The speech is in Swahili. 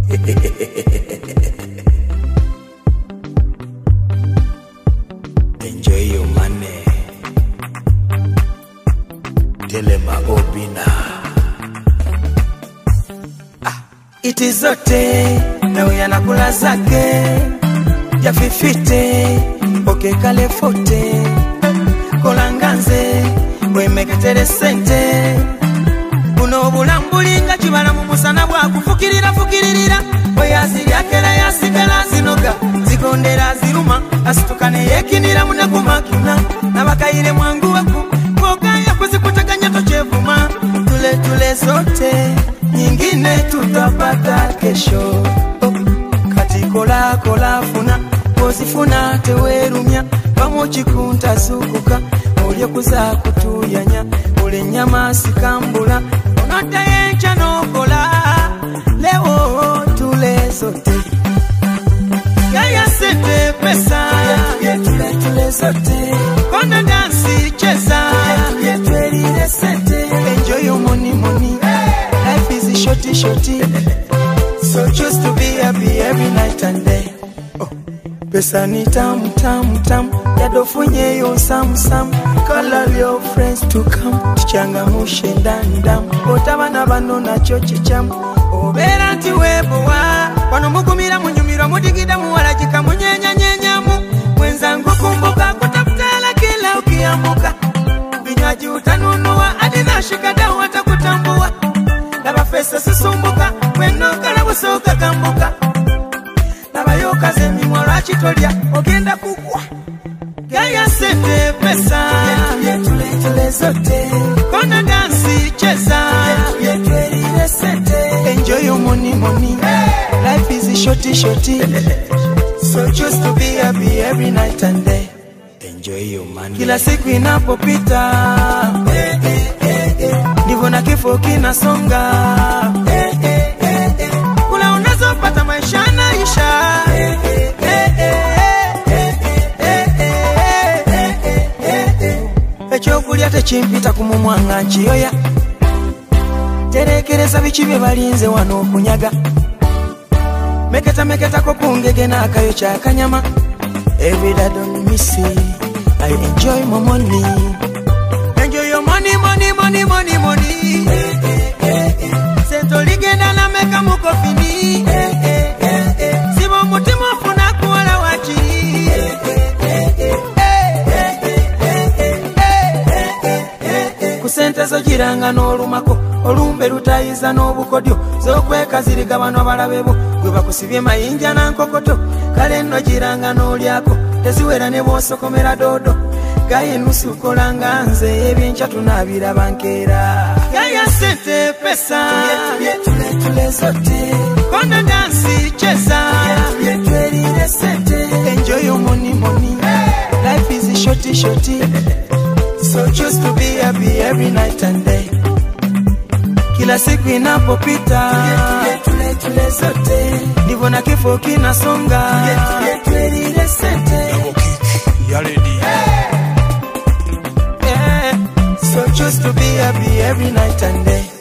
Enjoy your money. Telema Obina. It is zote na uyanakula zake ya fifite oke kale fote kolanganze wemeketere sente buno bulambulinga kibala mu musana bwa kufukirira fukirira oyaziri akela yasigala zinoga zikondera ziruma asitukane yekinira munakumakina nabakayire mwangu waku kokaya kuzikutakanya tochevuma tule zote nyingine tutapata kesho. Kati kola funa kozifuna tewerumya pamochi kunta sukuka olyo kuza kutuyanya ole nyama sikambula onota yencha nokola leo tule zote yaya sente pesa tule zote kona dansi cheza twelile sente enjoy your money life is shorty so choose to be happy every night and day. Pesa ni tam yadofunye yo sam call all your friends to come tichangamushe ndani damu otabana bano na chochi cham obera nti webowa wano mugumira munyumira mudigida muwalajika munyenyanyenyamu mwenzangu kumbuka kutafutala kila ukiamuka vinywaji utanunua adina shikada watakutambua laba fesa susumbuka weno kalabusoka kambuka nabayoka zemimwala chitolya ogenda kugwa gaya sente pesa tule zote kona dansi cheza twelile sente enjoy your money life is shorty so choose to be happy every night and day. Enjoy your money. Kila siku inapopita ndivyo na kifo kinasonga kula unazopata maisha naisha echokulya techimpita kumumwanga nchiyoya terekereza bichibye balinze wano okunyaga meketa ko kungege nakayo kyakanyama every day don't miss it. I enjoy my money. Enjoy your money. Sento ligenda na meka mukofini. Sibo mutima funa kuwala wachiri. Kusente zo jiranga n'olumako olumbe lutayiza n'obukodyo zokweka zirigabano balabebo gwe bakusibye mayinja na nkokoto kale nno jiranga n'olyako teziwera ne bwosokomera dodo gaye nusu kolanga nze ebyencha tunabira bankera gaya sente pesa tule zote kona dansi cheza twelile sente enjoy your money life is shorty so choose to be happy every night and day. Kila siku inapopita tule zote ndivyo na kifo kinasonga twelile sente ya lady so choose to be happy every night and day.